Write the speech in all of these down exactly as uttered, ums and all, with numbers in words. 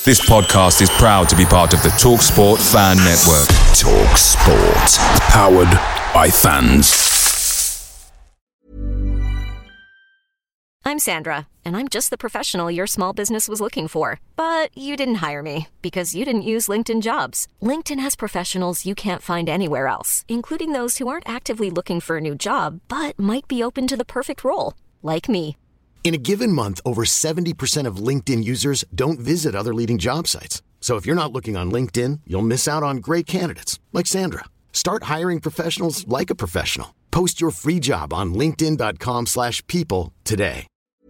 This podcast is proud to be part of the TalkSport Fan Network. TalkSport. Powered by fans. I'm Sandra, and I'm just the professional your small business was looking for. But you didn't hire me because you didn't use LinkedIn Jobs. LinkedIn has professionals you can't find anywhere else, including those who aren't actively looking for a new job, but might be open to the perfect role, like me. In a given month, over seventy percent of LinkedIn users don't visit other leading job sites. So if you're not looking on LinkedIn, you'll miss out on great candidates like Sandra. Start hiring professionals like a professional. Post your free job on linkedin dot com slash people today.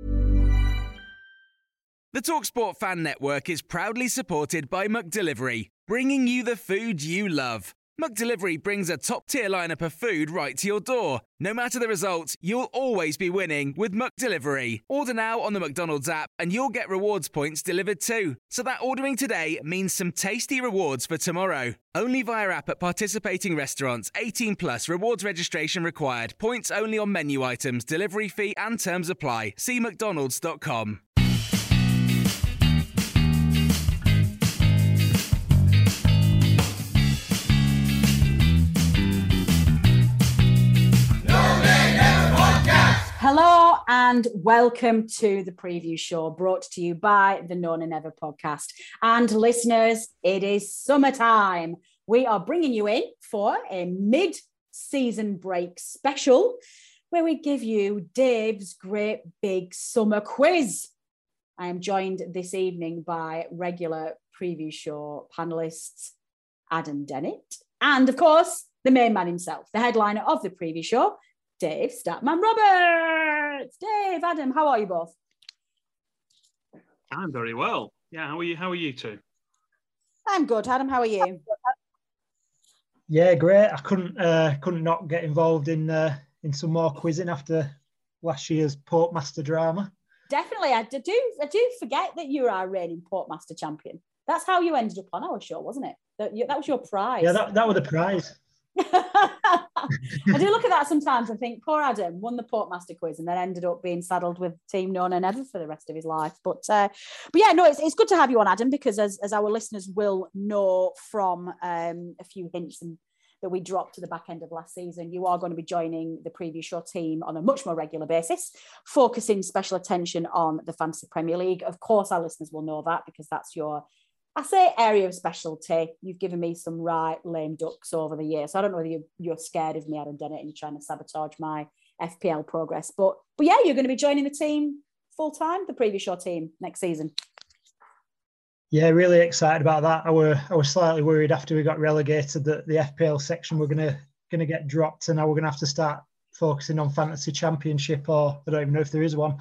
The TalkSport Fan Network is proudly supported by McDelivery, bringing you the food you love. McDelivery brings a top-tier lineup of food right to your door. No matter the result, you'll always be winning with McDelivery. Order now on the McDonald's app and you'll get rewards points delivered too. So that ordering today means some tasty rewards for tomorrow. Only via app at participating restaurants. eighteen plus, rewards registration required. Points only on menu items, delivery fee and terms apply. See mcdonalds dot com. Hello and welcome to the preview show brought to you by the No Nay Never podcast. And listeners, it is summertime. We are bringing you in for a mid-season break special where we give you Dave's great big summer quiz. I am joined this evening by regular preview show panelists Adam Dennett and, of course, the main man himself, the headliner of the preview show, Dave Statman Roberts. Dave, Adam, how are you both? I'm very well. Yeah, how are you? How are you two? I'm good. Adam, how are you? Yeah, great. I couldn't uh, couldn't not get involved in uh, in some more quizzing after last year's Portmaster drama. Definitely, I do. I do forget that you're our reigning Portmaster champion. That's how you ended up on our show, wasn't it? That, that was your prize. Yeah, that, that was the prize. I do look at that sometimes and think, poor Adam won the Portmaster quiz and then ended up being saddled with Team No Nay Never for the rest of his life. But uh, but yeah, no, it's, it's good to have you on, Adam, because as, as our listeners will know from um, a few hints and that we dropped to the back end of last season, you are going to be joining the preview show team on a much more regular basis, focusing special attention on the Fantasy Premier League. Of course, our listeners will know that because that's your I say area of specialty. You've given me some right lame ducks over the years. So I don't know whether you're, you're scared of me, Adam Dennett, and you're trying to sabotage my F P L progress. But but yeah, you're going to be joining the team full time, the preview show team next season. Yeah, really excited about that. I were I was slightly worried after we got relegated that the F P L section were gonna gonna get dropped, and now we're gonna have to start focusing on Fantasy Championship, or I don't even know if there is one.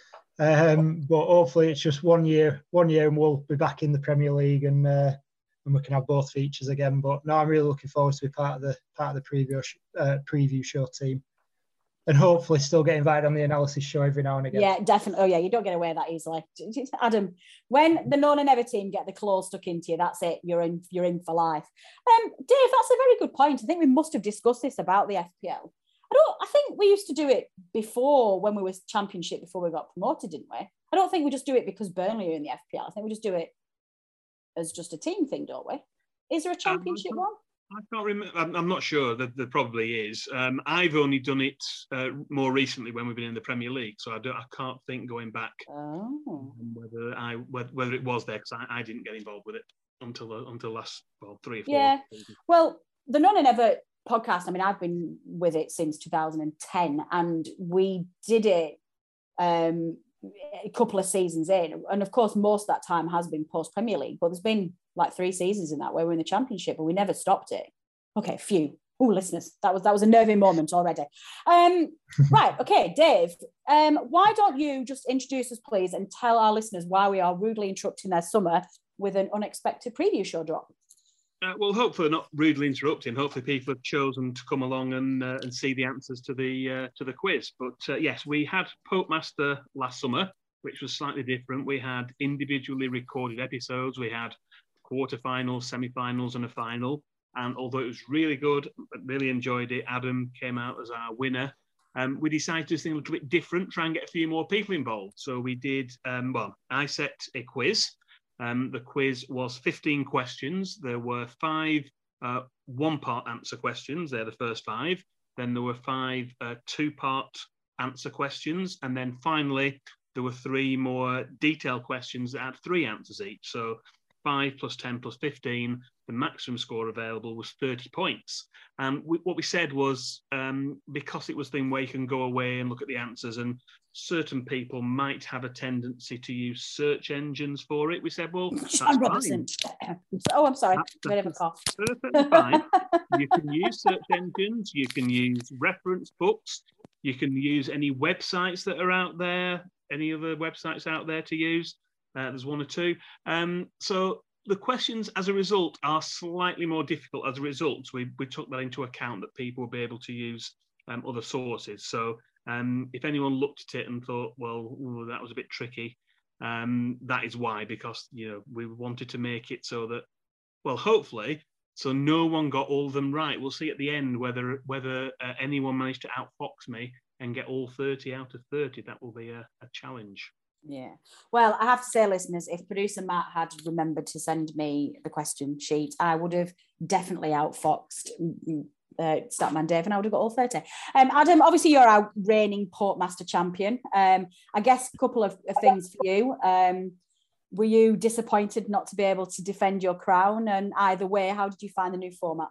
Um, but hopefully it's just one year, one year, and we'll be back in the Premier League, and uh, and we can have both features again. But no, I'm really looking forward to be part of the part of the preview uh, preview show team, and hopefully still get invited on the analysis show every now and again. Yeah, definitely. Oh yeah, you don't get away that easily, Adam. When the No Nay Never team get the claws stuck into you, that's it. You're in. You're in for life. Um, Dave, that's a very good point. I think we must have discussed this about the F P L. I don't. I think we used to do it before when we were Championship before we got promoted, didn't we? I don't think we just do it because Burnley are in the F P L. I think we just do it as just a team thing, don't we? Is there a Championship um, one? I can't remember. I'm, I'm not sure. That there probably is. Um, I've only done it uh, more recently when we've been in the Premier League, so I don't. I can't think going back oh. whether I whether, whether it was there because I, I didn't get involved with it until uh, until last well three or four. Yeah. Seasons. Well, the No Nay Never podcast, I mean, I've been with it since two thousand ten, and we did it um, a couple of seasons in. And of course, most of that time has been post Premier League, but there's been like three seasons in that where we're in the Championship and we never stopped it. Okay, phew. Oh, listeners, that was that was a nervy moment already. Um, right, okay, Dave, um, why don't you just introduce us, please, and tell our listeners why we are rudely interrupting their summer with an unexpected preview show drop? Uh, well, hopefully not rudely interrupting. Hopefully, people have chosen to come along and uh, and see the answers to the uh, to the quiz. But uh, yes, we had Portmaster last summer, which was slightly different. We had individually recorded episodes. We had quarterfinals, semi-finals, and a final. And although it was really good, really enjoyed it, Adam came out as our winner. Um, we decided to do something a little bit different, try and get a few more people involved. So we did. Um, well, I set a quiz. Um, the quiz was fifteen questions. There were five uh, one-part answer questions. They're the first five. Then there were five uh, two-part answer questions. And then finally, there were three more detailed questions that had three answers each. So five plus ten plus fifteen, the maximum score available was thirty points. And we, what we said was, um, because it was the thing where you can go away and look at the answers, and certain people might have a tendency to use search engines for it, we said, well, that's John Robertson. fine. Oh, I'm sorry. That's Bit of a cough. perfectly fine. You can use search engines, you can use reference books, you can use any websites that are out there, any other websites out there to use. Uh, there's one or two. Um, so the questions, as a result, are slightly more difficult as a result. We, we took that into account, that people will be able to use um, other sources. So um, if anyone looked at it and thought, well, ooh, that was a bit tricky, um, that is why, because, you know, we wanted to make it so that, well, hopefully, so no one got all of them right. We'll see at the end whether whether uh, anyone managed to outfox me and get all thirty out of thirty. That will be a, a challenge. Yeah. Well, I have to say, listeners, if producer Matt had remembered to send me the question sheet, I would have definitely outfoxed uh, Statman Dave, and I would have got all thirty. Um, Adam, obviously you're our reigning Portmaster champion. Um, I guess a couple of, of things for you. Um, were you disappointed not to be able to defend your crown? And either way, how did you find the new format?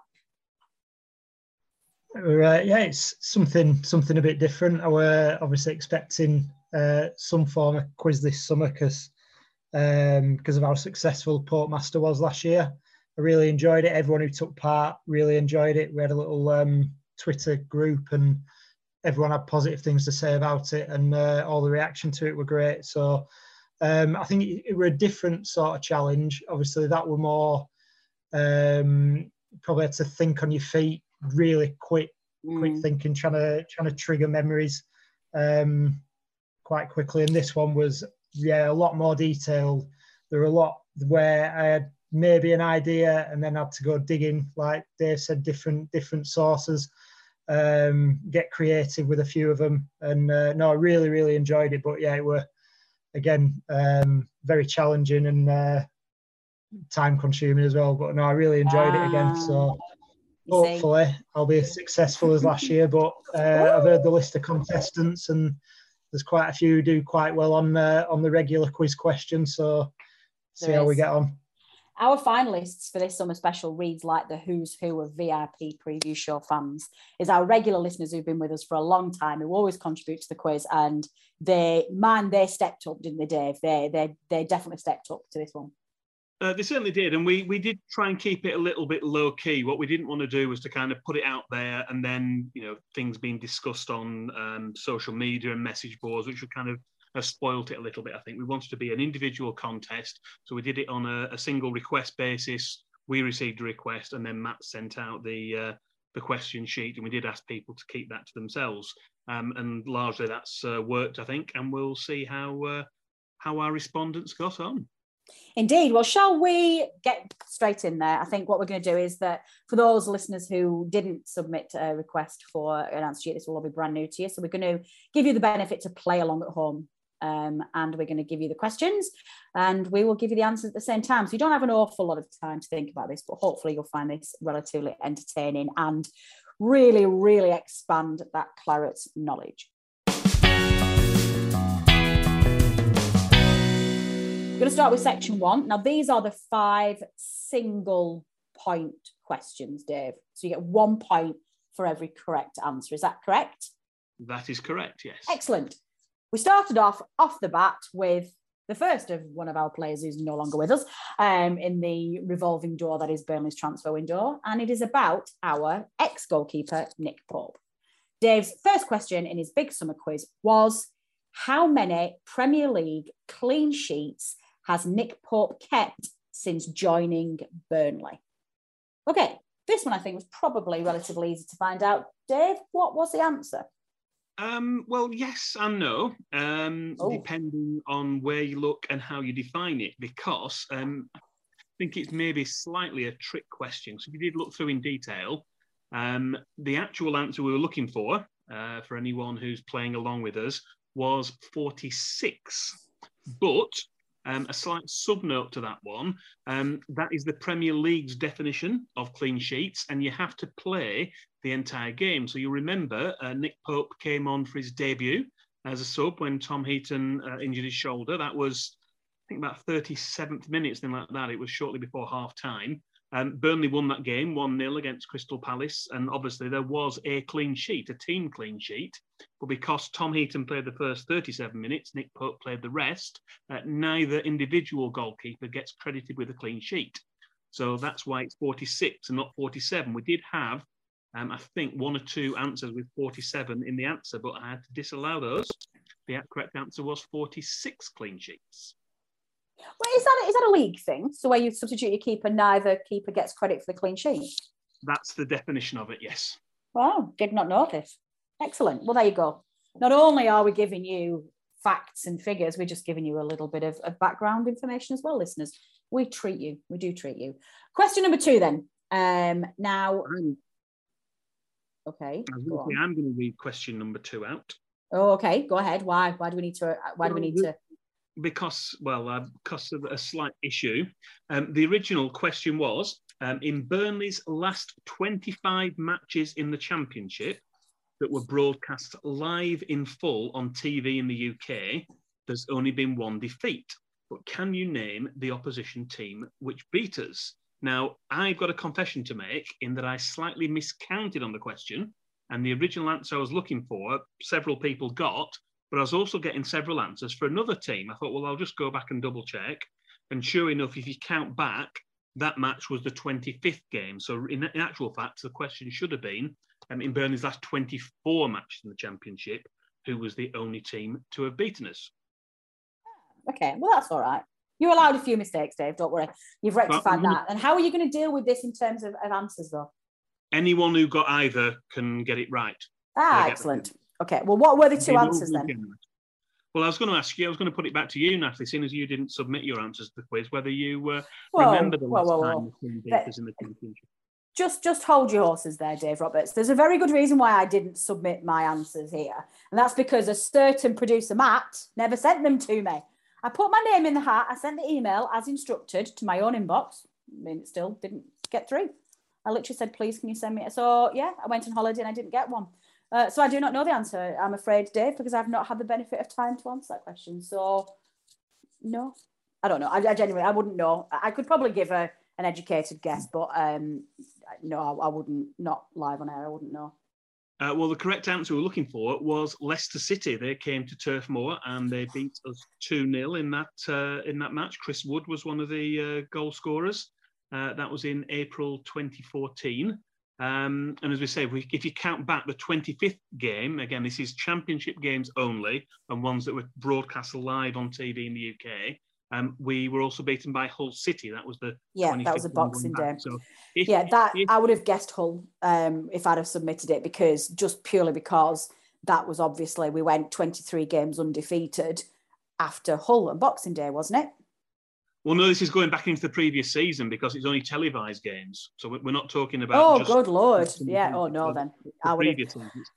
Uh, yeah, it's something something a bit different. I were obviously expecting uh, some form of quiz this summer because um, because of how successful Portmaster was last year. I really enjoyed it. Everyone who took part really enjoyed it. We had a little um, Twitter group and everyone had positive things to say about it, and uh, all the reaction to it were great. So um, I think it, it were a different sort of challenge. Obviously, that were more um, probably had to think on your feet, really quick, mm. quick thinking, trying to trying to trigger memories um, quite quickly. And this one was, yeah, a lot more detailed. There were a lot where I had maybe an idea and then had to go digging, like Dave said, different different sources, um, get creative with a few of them. And uh, no, I really, really enjoyed it. But yeah, it were, again, um, very challenging and uh, time consuming as well. But no, I really enjoyed it again. So hopefully I'll be as successful as last year. But uh, I've heard the list of contestants and there's quite a few who do quite well on uh, on the regular quiz questions. So see how we get on. Our finalists for this summer special reads like the who's who of V I P preview show fans. Is our regular listeners who've been with us for a long time, who always contribute to the quiz, and they, man, they stepped up, didn't they, Dave? They they they definitely stepped up to this one. Uh, they certainly did, and we we did try and keep it a little bit low key. What we didn't want to do was to kind of put it out there, and then, you know, things being discussed on um, social media and message boards, which would kind of have spoilt it a little bit. I think we wanted to be an individual contest, so we did it on a, a single request basis. We received a request, and then Matt sent out the uh, the question sheet, and we did ask people to keep that to themselves. Um, and largely that's uh, worked, I think, and we'll see how uh, how our respondents got on. Indeed. Well, shall we get straight in there? I think what we're going to do is that for those listeners who didn't submit a request for an answer sheet, this will all be brand new to you. So we're going to give you the benefit to play along at home. Um, and we're going to give you the questions and we will give you the answers at the same time. So you don't have an awful lot of time to think about this, but hopefully you'll find this relatively entertaining and really, really expand that claret knowledge. I'm going to start with section one. Now, these are the five single point questions, Dave. So you get one point for every correct answer. Is that correct? That is correct, yes. Excellent. We started off off the bat with the first of one of our players who's no longer with us um, in the revolving door that is Burnley's transfer window, and it is about our ex-goalkeeper, Nick Pope. Dave's first question in his big summer quiz was, how many Premier League clean sheets has Nick Pope kept since joining Burnley? Okay, this one I think was probably relatively easy to find out. Dave, what was the answer? Um, well, yes and no, um, oh. depending on where you look and how you define it, because um, I think it's maybe slightly a trick question. So if you did look through in detail, um, the actual answer we were looking for, uh, for anyone who's playing along with us, was forty-six. But Um, a slight sub-note to that one, um, that is the Premier League's definition of clean sheets, and you have to play the entire game. So you remember uh, Nick Pope came on for his debut as a sub when Tom Heaton uh, injured his shoulder. That was, I think, about thirty-seventh minute, something like that. It was shortly before half-time. Um, Burnley won that game one nil against Crystal Palace, and obviously there was a clean sheet, a team clean sheet. But because Tom Heaton played the first thirty-seven minutes, Nick Pope played the rest, uh, neither individual goalkeeper gets credited with a clean sheet. So that's why it's forty-six and not forty-seven. We did have, um, I think, one or two answers with forty-seven in the answer, but I had to disallow those. The correct answer was forty-six clean sheets. Well, is that, is that a league thing? So where you substitute your keeper, neither keeper gets credit for the clean sheet? That's the definition of it, yes. Wow, did not know this. Excellent. Well, there you go. Not only are we giving you facts and figures, we're just giving you a little bit of, of background information as well, listeners. We treat you. We do treat you. Question number two, then. Um, now, okay. Go on. I'm going to read question number two out. Oh, okay. Go ahead. Why? Why do we need to? Why do we need to? Because, well, uh, because of a slight issue. Um, the original question was, um, in Burnley's last twenty-five matches in the Championship that were broadcast live in full on T V in the U K, there's only been one defeat. But can you name the opposition team which beat us? Now, I've got a confession to make in that I slightly miscounted on the question, and the original answer I was looking for, several people got, but I was also getting several answers for another team. I thought, well, I'll just go back and double check. And sure enough, if you count back, that match was the twenty-fifth game. So in, in actual fact, the question should have been, um, in Burnley's last twenty-four matches in the Championship, who was the only team to have beaten us? Okay, well, that's all right. You allowed a few mistakes, Dave. Don't worry. You've rectified but, that. And how are you going to deal with this in terms of, of answers, though? Anyone who got either can get it right. Ah, excellent. Okay, well, what were the two answers then? Well, I was going to ask you, I was going to put it back to you, Natalie, seeing as you didn't submit your answers to the quiz, whether you uh, whoa, remember the last whoa, whoa, time whoa. the team beat us in the Championship. Just, just hold your horses there, Dave Roberts. There's a very good reason why I didn't submit my answers here. And that's because a certain producer, Matt, never sent them to me. I put my name in the hat. I sent the email as instructed to my own inbox. I mean, it still didn't get through. I literally said, please, can you send me it? So, yeah, I went on holiday and I didn't get one. Uh, so I do not know the answer, I'm afraid, Dave, because I've not had the benefit of time to answer that question. So, no, I don't know. I, I genuinely, I wouldn't know. I could probably give a, an educated guess, but um, no, I, I wouldn't, not live on air, I wouldn't know. Uh, well, the correct answer we were looking for was Leicester City. They came to Turf Moor and they beat us two nil in that uh, in that match. Chris Wood was one of the uh, goal scorers. Uh, that was in April twenty fourteen. Um, and as we say, if, we, if you count back the twenty-fifth game, again, this is Championship games only and ones that were broadcast live on T V in the U K. Um, we were also beaten by Hull City. That was the yeah, that was a Boxing Day. So if, yeah, that if, I would have guessed Hull um, if I'd have submitted it, because just purely because that was obviously we went twenty-three games undefeated after Hull and Boxing Day, wasn't it? Well, no, this is going back into the previous season because it's only televised games. So we're not talking about. Oh, just good Lord! Yeah. Oh no, then the I would have.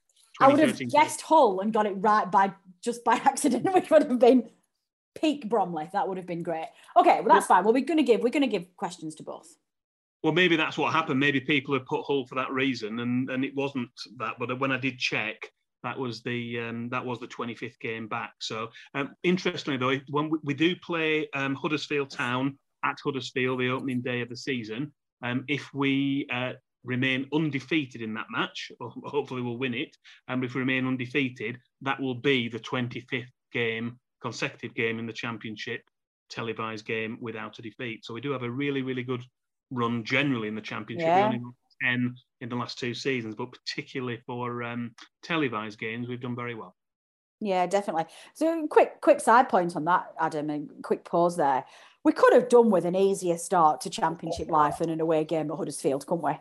I would have guessed Hull and got it right by just by accident, which would have been peak Bromley. That would have been great. Okay, well that's fine. Well, we're going to give we're going to give questions to both. Well, maybe that's what happened. Maybe people have put Hull for that reason, and and it wasn't that. But when I did check, that was the um, that was the twenty-fifth game back. So um, interestingly, though, when we, we do play um, Huddersfield Town at Huddersfield, the opening day of the season, um, if we uh, remain undefeated in that match, or hopefully we'll win it, and if we remain undefeated, that will be the twenty-fifth game, consecutive game in the Championship, televised game without a defeat. So we do have a really, really good run generally in the Championship. Yeah. We only ten in the last two seasons, but particularly for um, televised games, we've done very well. Yeah, definitely. So quick, quick side point on that, Adam, and quick pause there. We could have done with an easier start to Championship life than an away game at Huddersfield, couldn't we?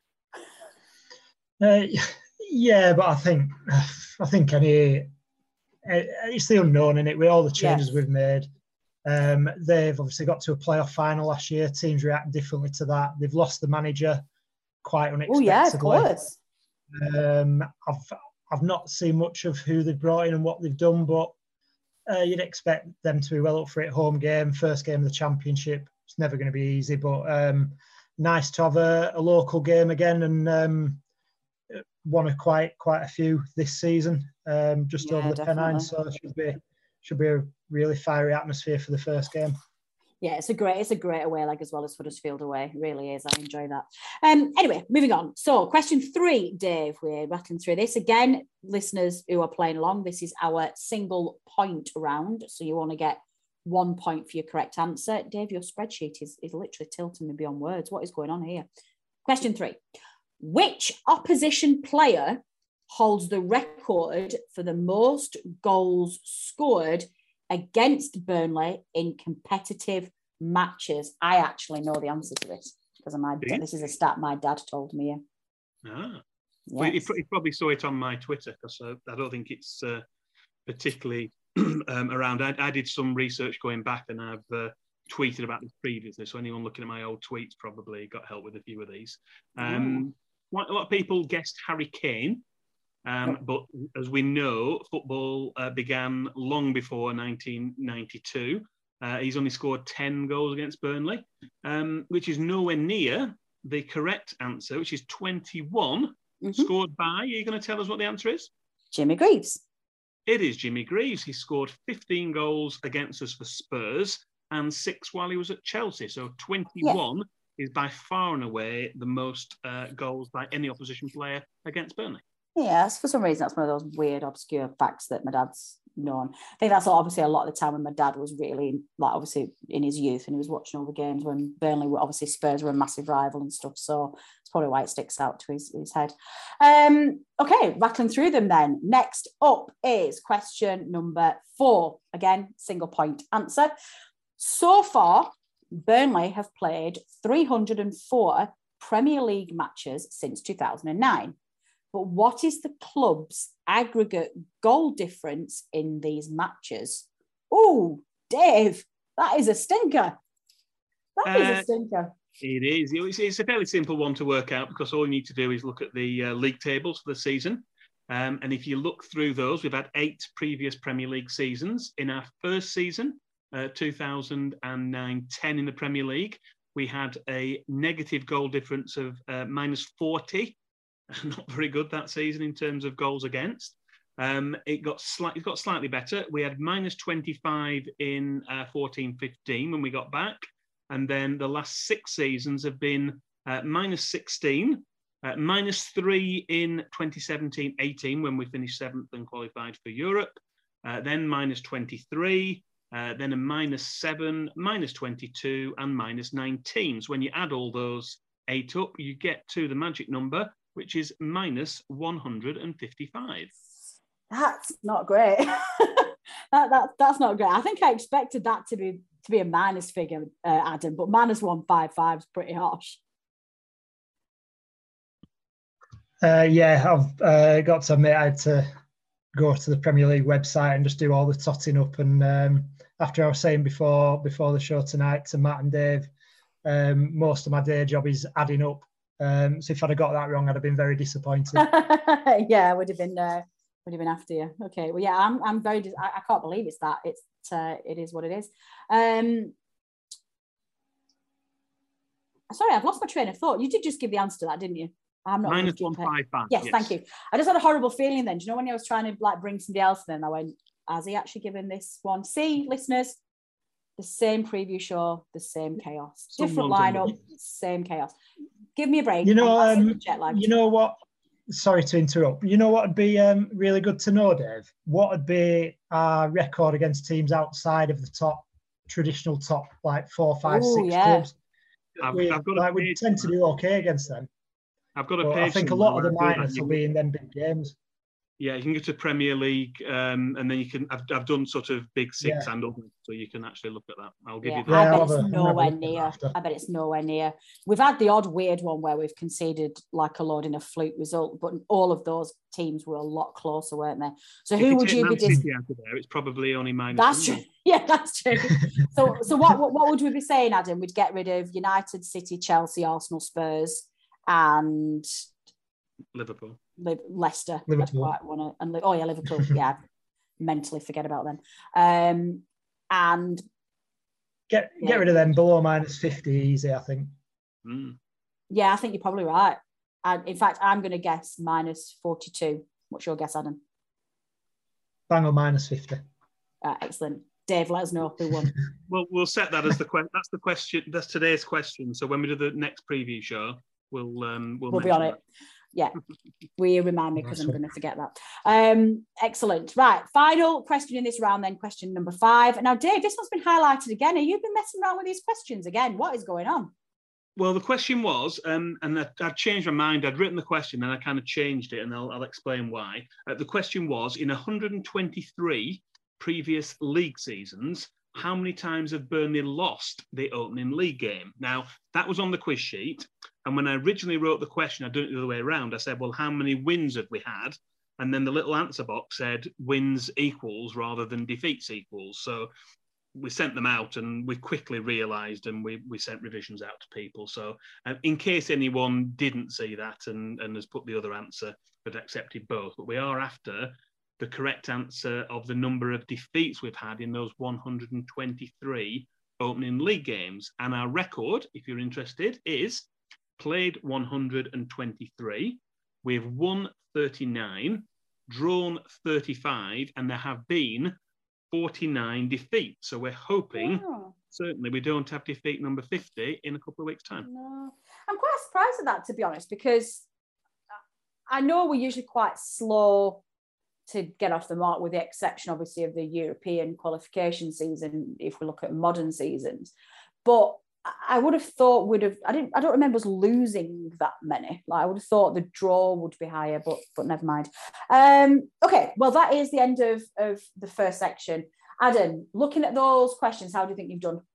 Uh, yeah, but I think I think any it's the unknown in it with all the changes yeah. we've made. Um, they've obviously got to a playoff final last year. Teams react differently to that. They've lost the manager quite unexpectedly. Oh yeah, of course. Um, I've I've not seen much of who they've brought in and what they've done, but uh, you'd expect them to be well up for it. Home game, first game of the championship. It's never going to be easy, but um, nice to have a, a local game again, and um, won a quite quite a few this season, um, just Yeah, over the definitely. Pennines. So it should be should be a really fiery atmosphere for the first game. Yeah, it's a great, it's a great away leg as well as Huddersfield away. It really is. I enjoy that. Um, anyway, moving on. So, question three, Dave. We're rattling through this again. Listeners who are playing along, this is our single point round. So you only get one point for your correct answer. Dave, your spreadsheet is, is literally tilting me beyond words. What is going on here? Question three. Which opposition player holds the record for the most goals scored against Burnley in competitive matches? I actually know the answer to this because my dad, this is a stat my dad told me. Ah, yes. Well, he, he probably saw it on my Twitter because uh, I don't think it's uh, particularly um, around. I, I did some research going back, and I've uh, tweeted about this previously. So anyone looking at my old tweets probably got help with a few of these. Um, quite a lot of people guessed Harry Kane. Um, Yep. But as we know, football uh, began long before nineteen ninety-two. Uh, he's only scored ten goals against Burnley, um, which is nowhere near the correct answer, which is twenty-one, mm-hmm. scored by, are you going to tell us what the answer is? Jimmy Greaves. It is Jimmy Greaves. He scored fifteen goals against us for Spurs and six while he was at Chelsea. So twenty-one yeah. is by far and away the most uh, goals by any opposition player against Burnley. Yes, for some reason, that's one of those weird, obscure facts that my dad's known. I think that's obviously a lot of the time when my dad was really, like, obviously in his youth, and he was watching all the games when Burnley were, obviously Spurs were a massive rival and stuff. So it's probably why it sticks out to his, his head. Um, okay, rattling through them then. Next up is question number four. Again, single point answer. So far, Burnley have played three hundred four Premier League matches since two thousand nine. But what is the club's aggregate goal difference in these matches? Oh, Dave, that is a stinker. That uh, is a stinker. It is. It's, it's a fairly simple one to work out because all you need to do is look at the uh, league tables for the season. Um, and if you look through those, we've had eight previous Premier League seasons. In our first season, uh, two thousand nine ten in the Premier League, we had a negative goal difference of uh, minus forty. Not very good that season in terms of goals against. Um, it got slightly got slightly better. We had minus twenty-five in uh, fourteen fifteen when we got back. And then the last six seasons have been uh, minus sixteen, uh, minus three in twenty seventeen eighteen when we finished seventh and qualified for Europe. Uh, then minus twenty-three, uh, then a minus seven, minus twenty-two, and minus nineteen. So when you add all those eight up, you get to the magic number, which is minus one hundred fifty-five. That's not great. that, that, that's not great. I think I expected that to be to be a minus figure, uh, Adam, but minus one fifty-five is pretty harsh. Uh, yeah, I've uh, got to admit I had to go to the Premier League website and just do all the totting up. And um, after I was saying before before the show tonight to Matt and Dave, um, most of my day job is adding up. Um, so if I'd have got that wrong, I'd have been very disappointed. yeah, I would have been uh, would have been after you. Okay, well, yeah, I'm I'm very. Dis- I, I can't believe it's that. It's uh, it is what it is. Um, sorry, I've lost my train of thought. You did just give the answer to that, didn't you? I'm not minus one five five. Yes, yes, thank you. I just had a horrible feeling then. Do you know when I was trying to like bring somebody else in, I went, has he actually given this one? See, listeners, the same preview show, the same chaos, different lineup, same chaos. Give me a break. You know, um, jet lag. You know what? Sorry to interrupt. You know what would be um, really good to know, Dave? What would be our record against teams outside of the top, traditional top, like four, five, Ooh, six yeah. clubs? I've, we, I've got like, we tend to do okay against them. I've got a but page. I think a lot of the minus will be in them big games. Yeah, you can go to Premier League, um, and then you can. I've, I've done sort of big six yeah. and others, so you can actually look at that. I'll give yeah, you that. I bet Yeah, it's a, nowhere near. I bet it's nowhere near. We've had the odd weird one where we've conceded like a load in a fluke result, but all of those teams were a lot closer, weren't they? So if who you would take you Man be? Dis- City out of there, it's probably only minus. That's one. true. Yeah, that's true. so, so what, what what would we be saying, Adam? We'd get rid of United, City, Chelsea, Arsenal, Spurs, and Liverpool. Le- Leicester. Liverpool. Quite wanna, and oh yeah, Liverpool. Yeah, mentally forget about them. Um, and get yeah. get rid of them below minus fifty easy, I think. Mm. Yeah, I think you're probably right. And in fact, I'm going to guess minus forty-two. What's your guess, Adam? Bang on minus fifty. Uh, excellent. Dave, let us know who won. Well, we'll set that as the question. That's the question. That's today's question. So when we do the next preview show, we'll um, we'll, we'll be on that. it. Yeah, will you remind me because I'm going to forget that. Um, excellent. Right, final question in this round. Then question number five. Now, Dave, this one's been highlighted again. Have you been messing around with these questions again? What is going on? Well, the question was, um, and I, I'd changed my mind. I'd written the question, and I kind of changed it, and I'll, I'll explain why. Uh, the question was: in one hundred twenty-three previous league seasons, how many times have Burnley lost the opening league game? Now, that was on the quiz sheet. And when I originally wrote the question, I did it the other way around. I said, well, how many wins have we had? And then the little answer box said wins equals rather than defeats equals. So we sent them out and we quickly realised and we, we sent revisions out to people. So uh, in case anyone didn't see that and, and has put the other answer, but accepted both. But we are after the correct answer of the number of defeats we've had in those one hundred twenty-three opening league games. And our record, if you're interested, is played one hundred twenty-three. We've won thirty-nine, drawn thirty-five, and there have been forty-nine defeats. So we're hoping, oh. certainly, we don't have defeat number fifty in a couple of weeks' time. No, I'm quite surprised at that, to be honest, because I know we're usually quite slow to get off the mark, with the exception, obviously, of the European qualification season, if we look at modern seasons. But I would have thought we'd have, I didn't, I don't remember us losing that many. Like I would have thought the draw would be higher, but but never mind. Um, okay, well, that is the end of, of the first section. Adam, looking at those questions, how do you think you've done?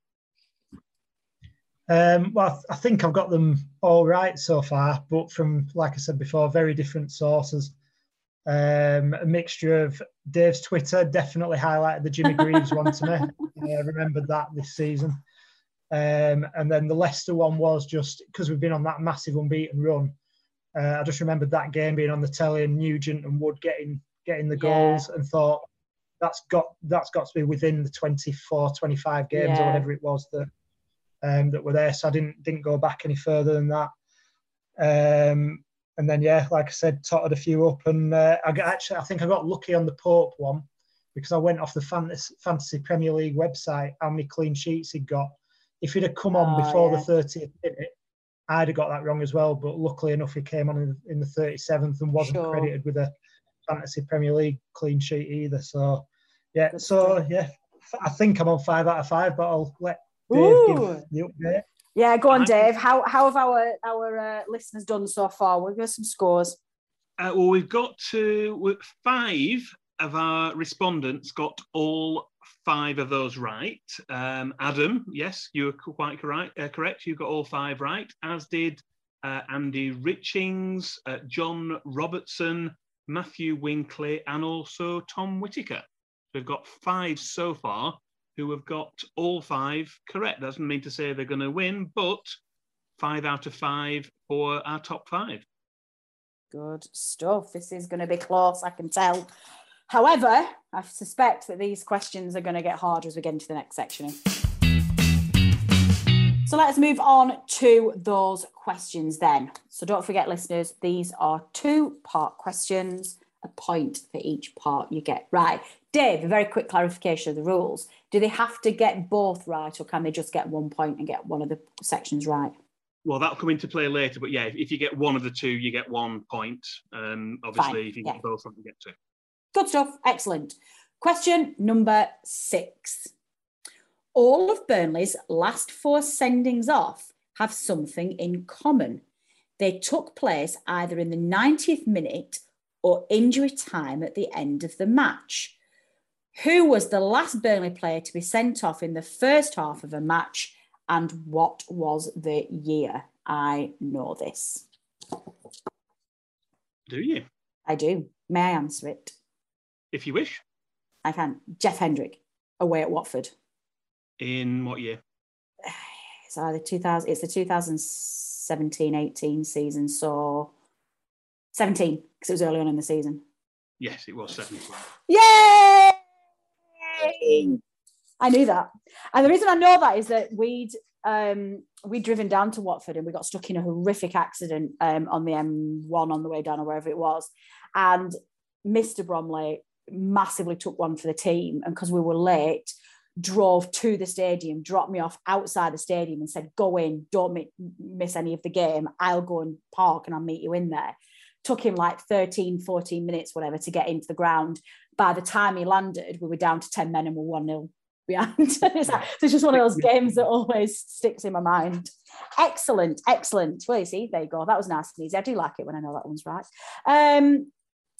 Um, well, I think I've got them all right so far, but from, like I said before, very different sources. Um, a mixture of Dave's Twitter definitely highlighted the Jimmy Greaves one to me. I remembered that this season. Um, and then the Leicester one was just because we've been on that massive unbeaten run. Uh, I just remembered that game being on the telly and Nugent and Wood getting getting the goals, yeah. and thought that's got that's got to be within the twenty-four, twenty-five games, yeah. or whatever it was that um, that were there. So I didn't didn't go back any further than that. Um, and then yeah, like I said, totted a few up, and uh, I got, actually I think I got lucky on the Pope one because I went off the Fantasy, Fantasy Premier League website how many clean sheets he'd got. If he'd have come on oh, before yeah. the thirtieth minute, I'd have got that wrong as well. But luckily enough, he came on in, in the thirty-seventh and wasn't sure. credited with a Fantasy Premier League clean sheet either. So, yeah. Good so, stuff. yeah, I think I'm on five out of five, but I'll let Dave Ooh. give the update. Yeah, go on, Dave. How how have our our uh, listeners done so far? We'll give some scores. Uh, well, we've got to five of our respondents got all five of those right. Um, Adam, yes, you were quite correct. Uh, correct. You got all five right, as did uh, Andy Richings, uh, John Robertson, Matthew Winkley, and also Tom Whitaker. So we've got five so far who have got all five correct. Doesn't mean to say they're going to win, but five out of five for our top five. Good stuff. This is going to be close, I can tell. However, I suspect that these questions are going to get harder as we get into the next section. So let's move on to those questions then. So don't forget, listeners, these are two-part questions, a point for each part you get right. Dave, a very quick clarification of the rules. Do they have to get both right, or can they just get one point and get one of the sections right? Well, that'll come into play later, but yeah, if you get one of the two, you get one point. Um, obviously, Fine. if you yeah. get both, you get two. Good stuff. Excellent. Question number six. All of Burnley's last four sendings off have something in common. They took place either in the ninetieth minute or injury time at the end of the match. Who was the last Burnley player to be sent off in the first half of a match, and what was the year? I know this. Do you? I do. May I answer it? If you wish. I can. Jeff Hendrick, away at Watford. In what year? It's either two thousand. It's the two thousand seventeen eighteen season. So seventeen, because it was early on in the season. Yes, it was seven twelve. Yay! I knew that. And the reason I know that is that we'd um, we'd driven down to Watford and we got stuck in a horrific accident um, on the M one on the way down or wherever it was. And Mister Bromley massively took one for the team. And because we were late, drove to the stadium, dropped me off outside the stadium and said, go in, don't mi- miss any of the game. I'll go and park and I'll meet you in there. Took him like thirteen, fourteen minutes, whatever, to get into the ground. By the time he landed, we were down to ten men and we're one nil behind. it's, like, so it's just one of those games that always sticks in my mind. Excellent, excellent. Well, you see, there you go. That was nice and easy. I do like it when I know that one's right. Um,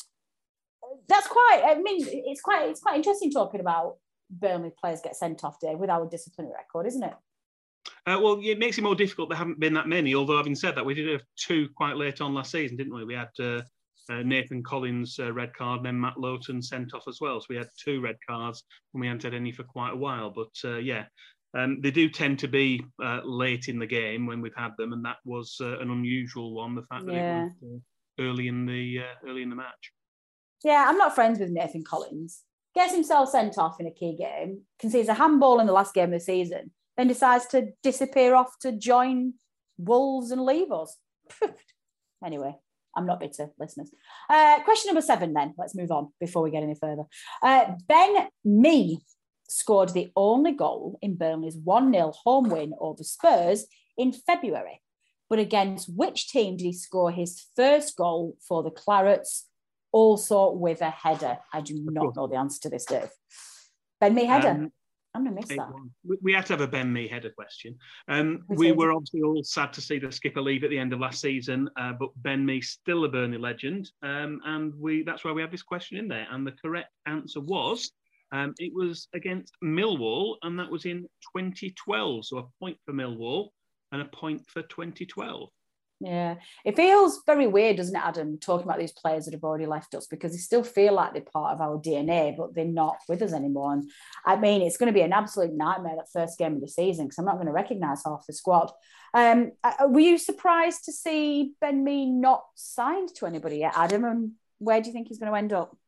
that's quite, I mean, it's quite, it's quite interesting talking about Burnley players get sent off, Dave, with our disciplinary record, isn't it? Uh, well, it makes it more difficult. There haven't been that many, although having said that, we did have two quite late on last season, didn't we? We had uh, uh, Nathan Collins' uh, red card and then Matt Lowton sent off as well. So we had two red cards and we hadn't had any for quite a while. But uh, yeah, um, they do tend to be uh, late in the game when we've had them, and that was uh, an unusual one, the fact that yeah. it was uh, early in the uh, early in the match. Yeah, I'm not friends with Nathan Collins. Gets himself sent off in a key game, concedes a handball in the last game of the season, then decides to disappear off to join Wolves and leave us. Anyway, I'm not bitter, listeners. Uh, question number seven then. Let's move on before we get any further. Uh, Ben Mee scored the only goal in Burnley's one nil home win over Spurs in February. But against which team did he score his first goal for the Clarets? Also with a header. I do not know the answer to this, Dave. Ben Mee header. Um, I'm going to miss that. We had to have a Ben Mee header question. Um, we were obviously all sad to see the skipper leave at the end of last season, uh, but Ben Mee still a Burnley legend, um, and we that's why we have this question in there. And the correct answer was um, it was against Millwall, and that was in twenty twelve. So a point for Millwall and a point for twenty twelve. Yeah, it feels very weird, doesn't it, Adam, talking about these players that have already left us, because they still feel like they're part of our D N A, but they're not with us anymore. And I mean, it's going to be an absolute nightmare that first game of the season, because I'm not going to recognise half the squad. Um, were you surprised to see Ben Mee not signed to anybody yet, Adam? And where do you think he's going to end up?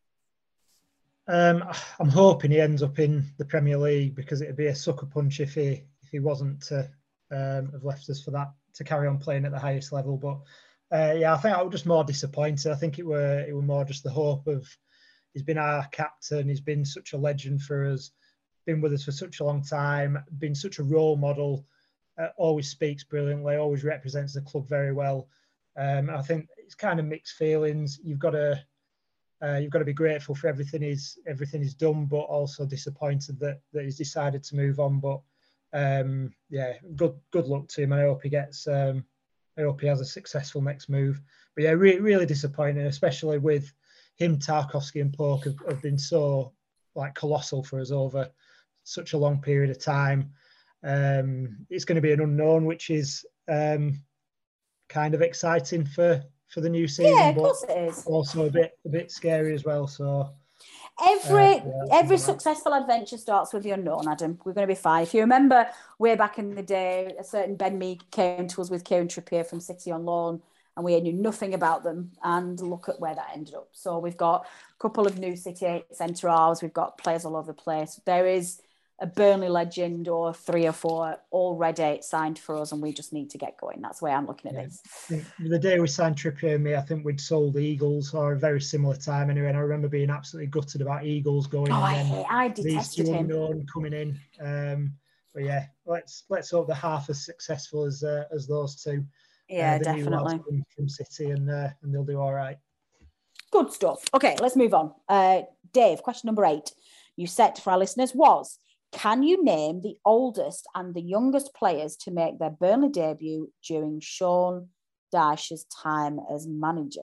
Um, I'm hoping he ends up in the Premier League, because it'd be a sucker punch if he if he wasn't to um, have left us for that, to carry on playing at the highest level. But uh, yeah, I think I was just more disappointed. I think it were it were more just the hope of, he's been our captain, he's been such a legend for us, been with us for such a long time, been such a role model, uh, always speaks brilliantly, always represents the club very well. Um, I think it's kind of mixed feelings. You've got to uh, you've got to be grateful for everything he's everything he's done, but also disappointed that that he's decided to move on. But Um, yeah, good good luck to him. I hope he gets. Um, I hope he has a successful next move. But yeah, re- really disappointing, especially with him, Tarkowski, and Poke have, have been so like colossal for us over such a long period of time. Um, it's going to be an unknown, which is um, kind of exciting for, for the new season. Yeah, of course it is. Also a bit a bit scary as well. So. Every uh, yeah, every successful adventure starts with the unknown, Adam. We're going to be fine. If you remember way back in the day, a certain Ben Mee came to us with Kieran Trippier from City on loan, and we knew nothing about them. And look at where that ended up. So we've got a couple of new City centre-halves. We've got players all over the place. There is a Burnley legend or three or four already signed for us, and we just need to get going. That's the way I'm looking at yeah. this. The day we signed Trippier and me, I think we'd sold the Eagles, or a very similar time anyway. And I remember being absolutely gutted about Eagles going. Oh, I, and hate, I detested these two him. unknown coming in. Um, but yeah, let's let's hope they're half as successful as uh, as those two. Yeah, uh, the definitely. New from, from City, and uh, and they'll do all right. Good stuff. Okay, let's move on. Uh, Dave, question number eight you set for our listeners was: can you name the oldest and the youngest players to make their Burnley debut during Sean Dyche's time as manager?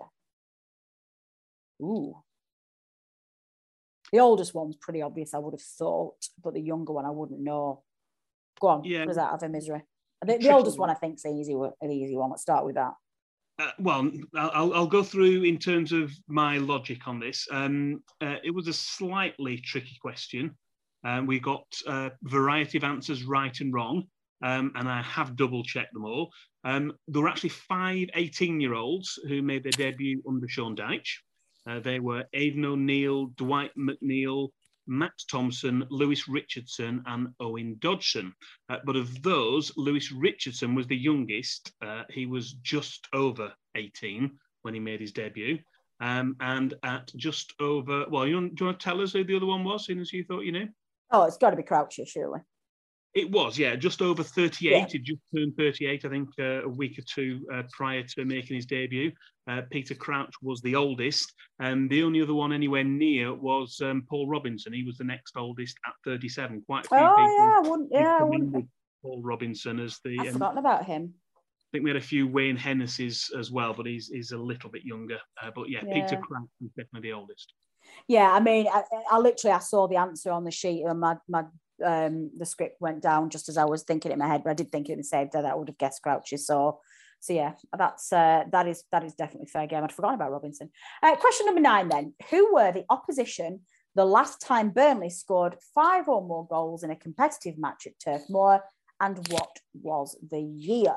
Ooh. The oldest one's pretty obvious, I would have thought, but the younger one I wouldn't know. Go on, yeah. What does that have in misery? The, the oldest one I think is the easy, the easy one. Let's start with that. Uh, well, I'll, I'll go through in terms of my logic on this. Um, uh, it was a slightly tricky question. Um, we got a variety of answers right and wrong, um, and I have double-checked them all. Um, there were actually five eighteen-year-olds who made their debut under Sean Dyche. Uh, they were Aidan O'Neill, Dwight McNeil, Matt Thompson, Lewis Richardson and Owen Dodgson. Uh, but of those, Lewis Richardson was the youngest. Uh, he was just over eighteen when he made his debut. Um, and at just over, well, you want, do you want to tell us who the other one was, seeing as you thought you knew? Oh, it's got to be Crouchy, surely. It was, yeah, just over thirty-eight. Yeah. He just turned thirty-eight, I think, uh, a week or two uh, prior to making his debut. Uh, Peter Crouch was the oldest, and the only other one anywhere near was um, Paul Robinson. He was the next oldest at thirty-seven. Quite a few oh, people. yeah, I wouldn't, yeah, I wouldn't. Paul Robinson as the. I've um, forgotten about him. I think we had a few Wayne Hennessy's as well, but he's he's a little bit younger. Uh, but yeah, Yeah. Peter Crouch was definitely the oldest. Yeah, I mean, I, I literally I saw the answer on the sheet and my my um the script went down just as I was thinking it in my head, but I did think it and said that I would have guessed Crouchy. So, so yeah, that's uh, that is that is definitely fair game. I'd forgotten about Robinson. Uh, question number nine then: who were the opposition the last time Burnley scored five or more goals in a competitive match at Turf Moor, and what was the year?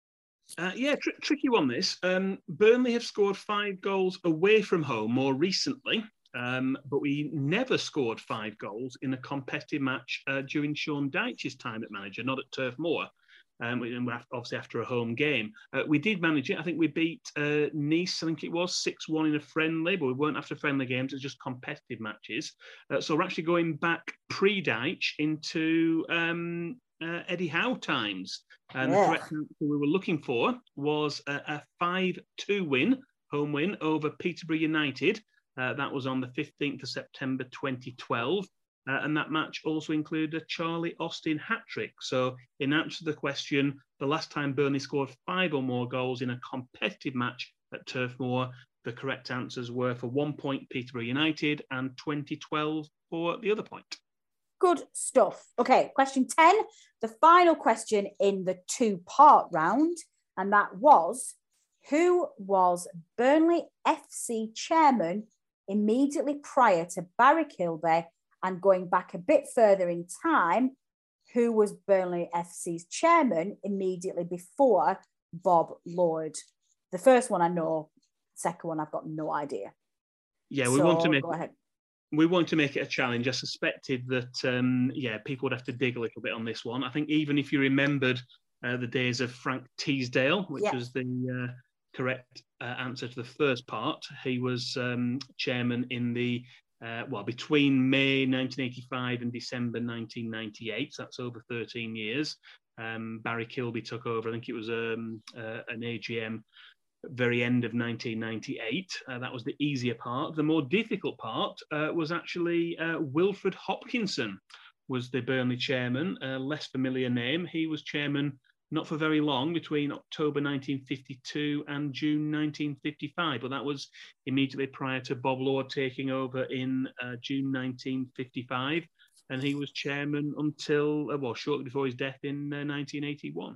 Uh, yeah, tr- tricky one this. Um, Burnley have scored five goals away from home more recently. Um, but we never scored five goals in a competitive match uh, during Sean Dyche's time at manager, not at Turf Moor, um, obviously after a home game. Uh, we did manage it. I think we beat uh, Nice, I think it was, six one in a friendly, but we weren't after friendly games, it was just competitive matches. Uh, so we're actually going back pre-Dyche into um, uh, Eddie Howe times. And yeah. The correct answer we were looking for was a, a five two win, home win over Peterborough United. Uh, that was on the fifteenth of September twenty twelve. Uh, and that match also included a Charlie Austin hat-trick. So in answer to the question, the last time Burnley scored five or more goals in a competitive match at Turf Moor, the correct answers were for one point Peterborough United and twenty twelve for the other point. Good stuff. Okay, question ten, the final question in the two-part round. And that was, who was Burnley F C chairman immediately prior to Barry Kilby, and going back a bit further in time, who was Burnley F C's chairman immediately before Bob Lord? The first one I know, second one I've got no idea. Yeah, we so, want to make go ahead. we want to make it a challenge. I suspected that um, yeah, people would have to dig a little bit on this one. I think even if you remembered uh, the days of Frank Teasdale, which yeah. was the uh, correct uh, answer to the first part. He was um, chairman in the, uh, well, between May nineteen eighty-five and December nineteen ninety-eight. So that's over thirteen years. Um, Barry Kilby took over. I think it was um, uh, an A G M very end of nineteen ninety-eight. Uh, that was the easier part. The more difficult part uh, was actually uh, Wilfred Hopkinson was the Burnley chairman, a less familiar name. He was chairman not for very long, between October nineteen fifty-two and June nineteen fifty-five, but that was immediately prior to Bob Lord taking over in uh, June nineteen fifty-five, and he was chairman until, uh, well, shortly before his death in uh, nineteen eighty-one.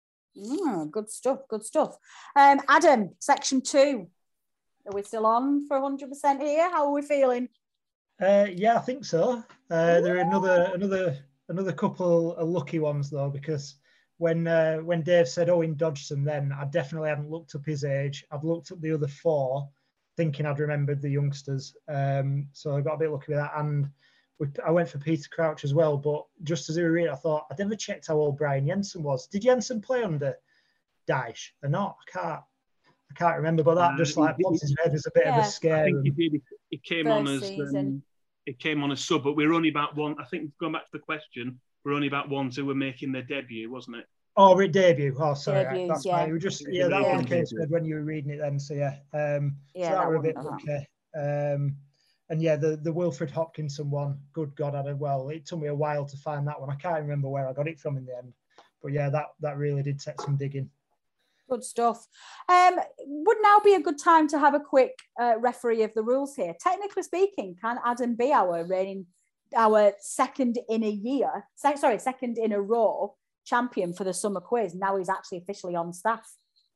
Mm, good stuff, good stuff. Um, Adam, section two. Are we still on for one hundred percent here? How are we feeling? Uh, yeah, I think so. Uh, there are another another another couple of lucky ones though, because when uh, when Dave said Owen Dodgson, then I definitely hadn't looked up his age. I've looked up the other four, thinking I'd remembered the youngsters. Um, so I got a bit lucky with that, and we, I went for Peter Crouch as well. But just as we were reading, I thought I never checked how old Brian Jensen was. Did Jensen play under Dyche or not? I can't. I can't remember, but that uh, just like pops his head as a bit yeah. of a scare. I think he did. It came First on as um, it came on as sub, but we were only about one. I think going back to the question, we're only about ones who were making their debut, wasn't it? Oh, debut. Oh, sorry, Debuts, that's yeah. right. We were just yeah, that yeah. was the case when you were reading it then. So yeah, um, yeah, so that, that were a bit uh-huh. okay. Um, and yeah, the the Wilfred Hopkinson one. Good God, I did well. It took me a while to find that one. I can't remember where I got it from in the end, but yeah, that that really did take some digging. Good stuff. Um, would now be a good time to have a quick uh, referee of the rules here. Technically speaking, can Adam be our reigning, our second in a year, se- sorry, second in a row champion for the summer quiz? Now he's actually officially on staff.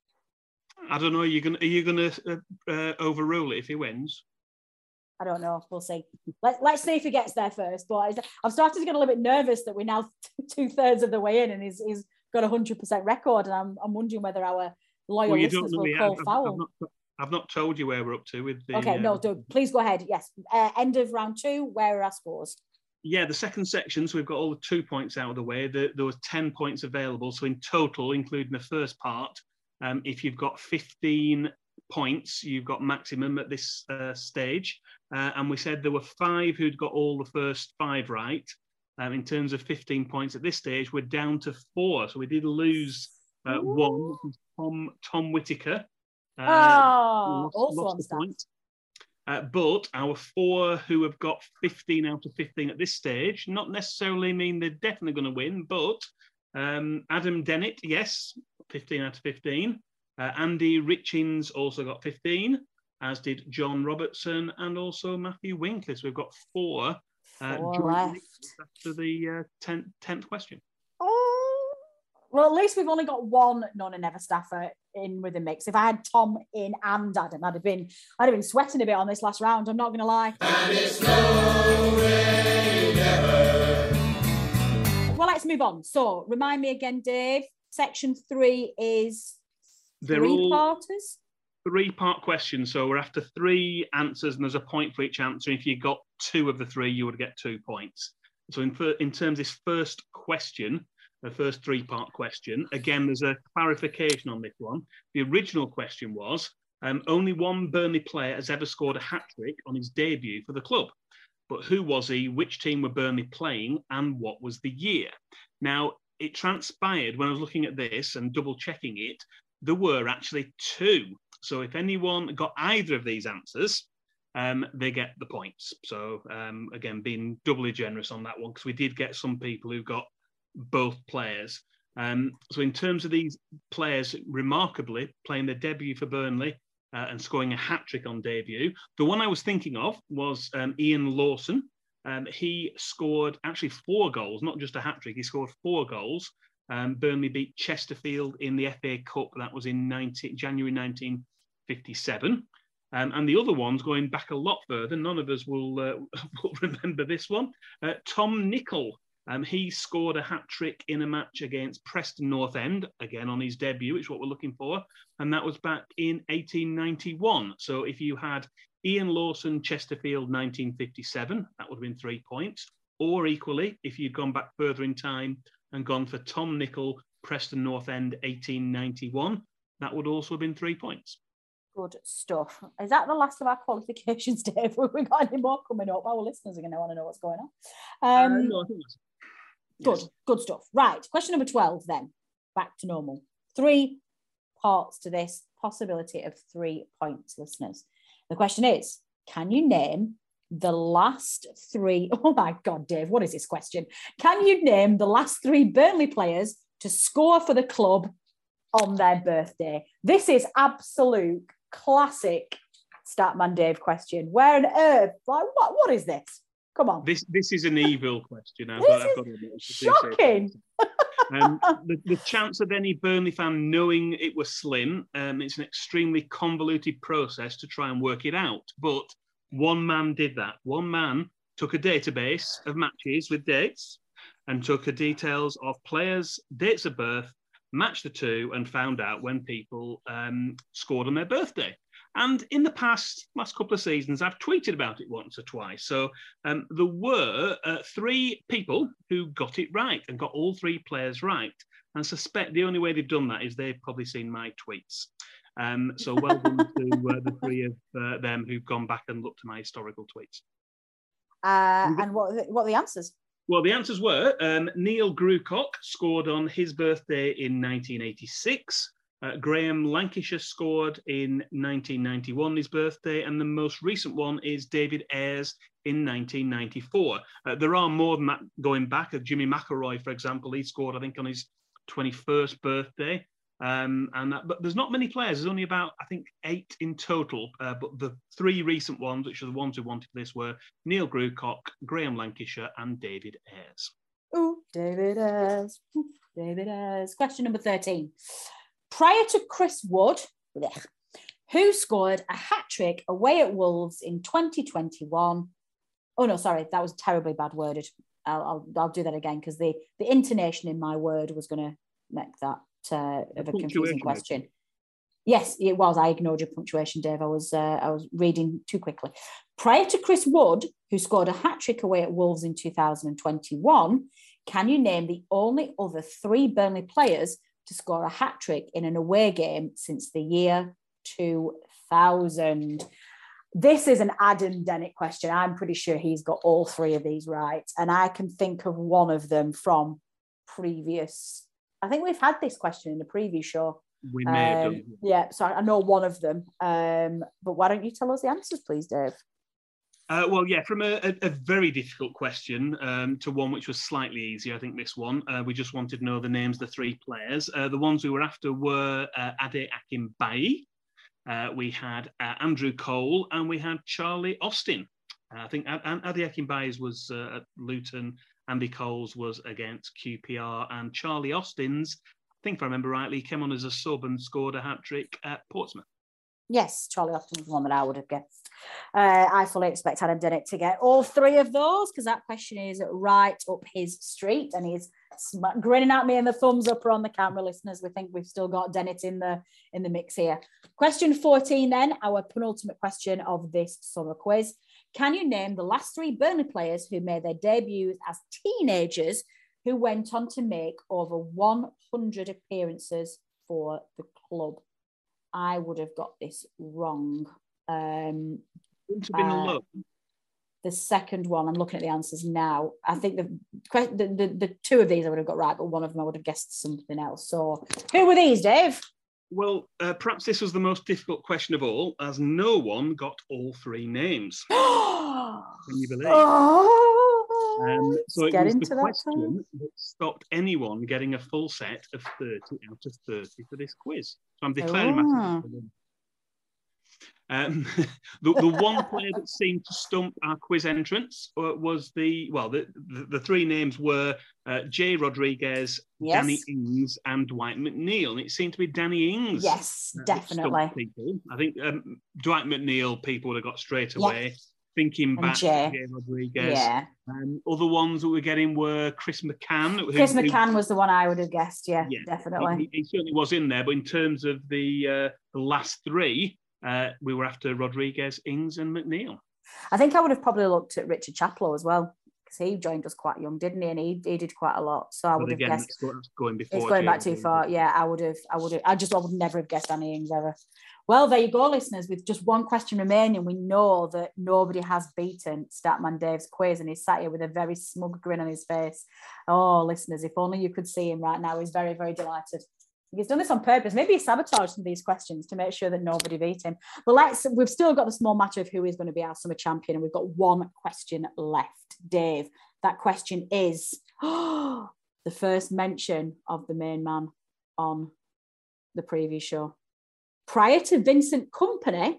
I don't know. Are you gonna are you gonna uh, uh, overrule it if he wins? I don't know. We'll see. Let, let's see if he gets there first. But I'm starting to get a little bit nervous that we're now two thirds of the way in and he's, he's got a hundred percent record, and I'm I'm wondering whether our loyal well, listeners will call I've, foul. I've not, I've not told you where we're up to with the... Okay, uh, no, do, please go ahead. Yes. Uh, end of round two, where are our scores? Yeah, the second section, so we've got all the two points out of the way. The, there was ten points available. So in total, including the first part, um, if you've got fifteen points, you've got maximum at this uh, stage. Uh, and we said there were five who'd got all the first five right. Um, in terms of fifteen points at this stage, we're down to four. So we did lose uh, one, Tom, Tom Whitaker. Uh, oh, lost, also lost on the stats. point. Uh, but our four who have got fifteen out of fifteen at this stage, not necessarily mean they're definitely going to win, but um, Adam Dennett, yes, fifteen out of fifteen. Uh, Andy Richins also got fifteen, as did John Robertson and also Matthew Winkley. So we've got four, uh, four left after the uh, tenth, tenth question. Oh, well, at least we've only got one None and Never staffer in with the mix. If I had Tom in and Adam, I'd have been, I'd have been sweating a bit on this last round. I'm not going to lie. And it's no way never. Well, let's move on. So, remind me again, Dave. Section three is three-parters. Three-part question. So we're after three answers, and there's a point for each answer. If you got two of the three, you would get two points. So in, in terms of this first question, the first three-part question, again, there's a clarification on this one. The original question was, um, only one Burnley player has ever scored a hat-trick on his debut for the club. But who was he, which team were Burnley playing, and what was the year? Now, it transpired when I was looking at this and double-checking it, there were actually two. So if anyone got either of these answers, um, they get the points. So um, again, being doubly generous on that one, because we did get some people who got both players. Um, so in terms of these players, remarkably, playing their debut for Burnley uh, and scoring a hat-trick on debut, the one I was thinking of was um, Ian Lawson. Um, he scored actually four goals, not just a hat-trick, he scored four goals. Um, Burnley beat Chesterfield in the F A Cup. That was in January nineteen fifty-seven. Um, and the other one's going back a lot further. None of us will, uh, will remember this one. Uh, Tom Nichol. Um, he scored a hat-trick in a match against Preston North End, again on his debut, which is what we're looking for. And that was back in eighteen ninety-one. So if you had Ian Lawson, Chesterfield, nineteen fifty-seven, that would have been three points. Or equally, if you'd gone back further in time and gone for Tom Nichol, Preston North End, eighteen ninety-one, that would also have been three points. Good stuff. Is that the last of our qualifications, Dave? Have we got any more coming up? Our listeners are going to want to know what's going on. Um, uh, no, I think that's... Good, yes. good stuff. Right, question number twelve then. Back to normal. Three parts to this, possibility of three points, listeners. The question is, can you name the last three? Oh my God, Dave, what is this question? Can you name the last three Burnley players to score for the club on their birthday? This is absolute classic Statman Dave question. Where on earth? Like, what? What is this? Come on. This this is an evil question. I've this got, I've is got to admit, shocking. um, the, the chance of any Burnley fan knowing it was slim, um, it's an extremely convoluted process to try and work it out. But one man did that. One man took a database of matches with dates and took the details of players' dates of birth, matched the two, and found out when people um, scored on their birthday. And in the past, last couple of seasons, I've tweeted about it once or twice. So um, there were uh, three people who got it right and got all three players right. And I suspect the only way they've done that is they've probably seen my tweets. Um, so well done to uh, the three of uh, them who've gone back and looked at my historical tweets. Uh, and what, what are the answers? Well, the answers were um, Neil Grucock scored on his birthday in nineteen eighty-six. Uh, Graham Lancashire scored in nineteen ninety-one, his birthday, and the most recent one is David Ayres in nineteen ninety-four. Uh, there are more than that going back. Uh, Jimmy McElroy, for example, he scored, I think, on his twenty-first birthday. Um, and that, but there's not many players. There's only about, I think, eight in total. Uh, but the three recent ones, which are the ones who wanted this, were Neil Grucock, Graham Lancashire, and David Ayres. Ooh, David Ayres. Ooh, David Ayres. Question number thirteen. Prior to Chris Wood, blech, who scored a hat-trick away at Wolves in twenty twenty-one? Oh, no, sorry, that was terribly bad worded. I'll, I'll, I'll do that again because the, the intonation in my word was going to make that uh, of a confusing question. Yes, it was. I ignored your punctuation, Dave. I was uh, I was reading too quickly. Prior to Chris Wood, who scored a hat-trick away at Wolves in two thousand twenty-one, can you name the only other three Burnley players to score a hat-trick in an away game since the year two thousand? This is an Adam Dennett question. I'm pretty sure he's got all three of these right. And I can think of one of them from previous... I think we've had this question in the previous show. We may have um, done. Yeah, so I know one of them. Um, but why don't you tell us the answers, please, Dave? Uh, well, yeah, from a, a, a very difficult question um, to one which was slightly easier, I think this one. Uh, we just wanted to know the names of the three players. Uh, the ones we were after were uh, Ade Akinbaye, uh, we had uh, Andrew Cole, and we had Charlie Austin. Uh, I think Ade Akinbaye's was uh, at Luton, Andy Cole's was against Q P R, and Charlie Austin's, I think if I remember rightly, came on as a sub and scored a hat-trick at Portsmouth. Yes, Charlie Austin was one that I would have guessed. Uh, I fully expect Adam Dennett to get all three of those because that question is right up his street and he's sm- grinning at me and the thumbs up are on the camera, listeners. We think we've still got Dennett in the in the mix here. Question fourteen then, our penultimate question of this summer quiz. Can you name the last three Burnley players who made their debuts as teenagers who went on to make over one hundred appearances for the club? I would have got this wrong. Um, uh, the second one, I'm looking at the answers now. I think the, the, the, the two of these I would have got right, but one of them I would have guessed something else. So who were these, Dave? Well, uh, perhaps this was the most difficult question of all, as no one got all three names. Can you believe? Oh, um, so it was the question that, that stopped anyone getting a full set of thirty out of thirty for this quiz. So I'm declaring oh. myself. Um, the, the one player that seemed to stump our quiz entrance was the, well, the, the, the three names were uh, Jay Rodriguez, yes. Danny Ings, and Dwight McNeil. And it seemed to be Danny Ings. Yes, uh, definitely. People. I think um, Dwight McNeil, people would have got straight away. Yes. Thinking and back Jay. to Jay Rodriguez. Yeah. Um, other ones that we're getting were Chris McCann. Who, Chris McCann who, was the one I would have guessed. Yeah, yeah definitely. He, he certainly was in there. But in terms of the, uh, the last three, uh, we were after Rodriguez, Ings, and McNeil. I think I would have probably looked at Richard Chaplow as well because he joined us quite young, didn't he? And he, he did quite a lot. So I but would again, have guessed. It's going before. It's going Jay back too Rodriguez. far. Yeah, I would have. I would have. I just I would never have guessed Danny Ings ever. Well, there you go, listeners. With just one question remaining, we know that nobody has beaten Statman Dave's quiz, and he's sat here with a very smug grin on his face. Oh, listeners, if only you could see him right now. He's very, very delighted. He's done this on purpose. Maybe he sabotaged some of these questions to make sure that nobody beat him. But let's. We've still got the small matter of who is going to be our summer champion, and we've got one question left. Dave, that question is oh, the first mention of the main man on the previous show. Prior to Vincent Kompany,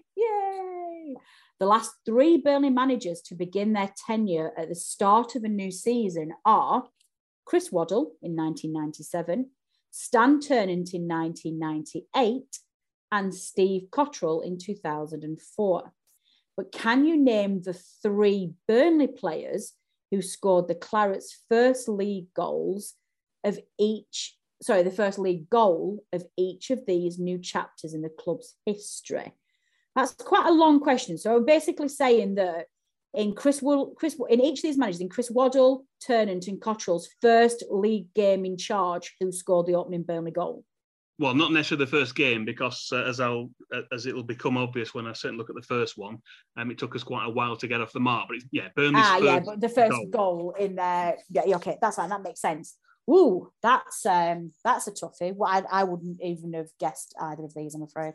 yay, the last three Burnley managers to begin their tenure at the start of a new season are Chris Waddle in nineteen ninety-seven, Stan Ternent in nineteen ninety-eight, and Steve Cottrell in two thousand four. But can you name the three Burnley players who scored the Clarets' first league goals of each Sorry, the first league goal of each of these new chapters in the club's history? That's quite a long question. So I'm basically saying that in Chris, Chris in each of these managers, in Chris Waddle, Ternent, and Cottrell's first league game in charge, who scored the opening Burnley goal? Well, not necessarily the first game, because uh, as I'll uh, as it'll become obvious when I sit and look at the first one, um, it took us quite a while to get off the mark. But it's, yeah, Burnley's ah, first yeah, but the first goal, goal in there. Yeah, okay, that's fine. That makes sense. Ooh, that's um, that's a toughie. Well, I, I wouldn't even have guessed either of these, I'm afraid.